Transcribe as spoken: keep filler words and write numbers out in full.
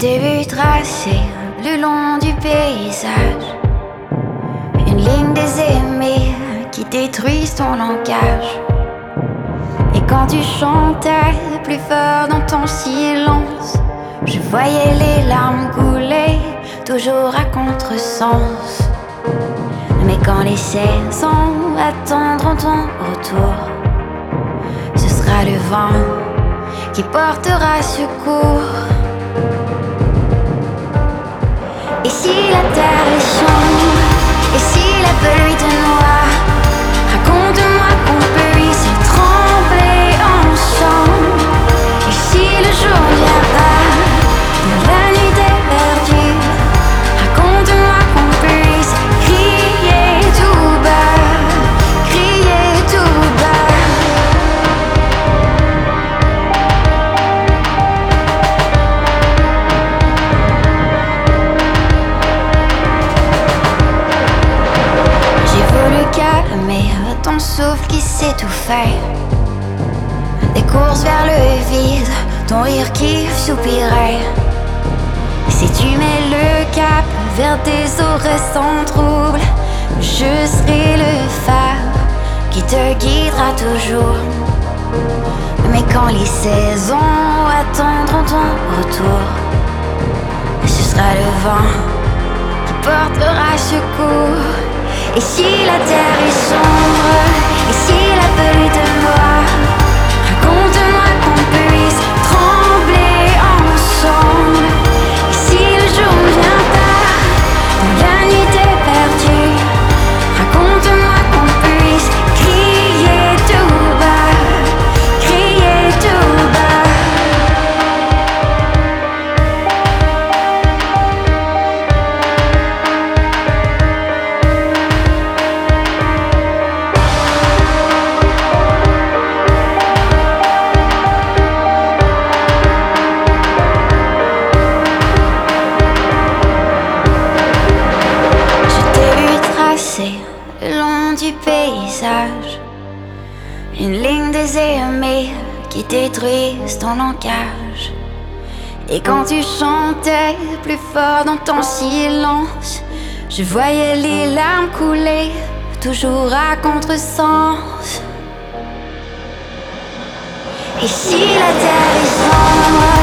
t'ai vu tracer le long du paysage une ligne des aimés qui détruisent ton langage. Et quand tu chantais plus fort dans ton silence, je voyais les larmes couler, toujours à contresens. Mais quand les saisons attendront ton retour, ce sera le vent qui portera secours. Et si la terre est sombre, et si la pluie te noie, raconte-moi qu'on puisse trembler ensemble. Et si le jour ne vient pas, dans la nuit t'es perdu, raconte-moi qu'on puisse crier tout bas, crier tout bas. J'ai voulu calmer ton souffle qui s'étouffait, des courses vers le vide, ton rire qui soupirait. Si tu mets le cap vers des eaux sans trouble, je serai le phare qui te guidera toujours. Mais quand les saisons attendront ton retour, ce sera le vent qui portera secours. Et si la terre est sombre, et si la pluie te noie, raconte-moi qu'on puisse trembler ensemble. Et si le jour ne vient pas, dans la nuit t'es perdu, raconte-moi qu'on puisse crier tout bas, crier tout bas. Le long du paysage, une ligne des aimés qui détruisent ton langage. Et quand tu chantais plus fort dans ton silence, je voyais les larmes couler, toujours à contresens. Et si la terre est sombre,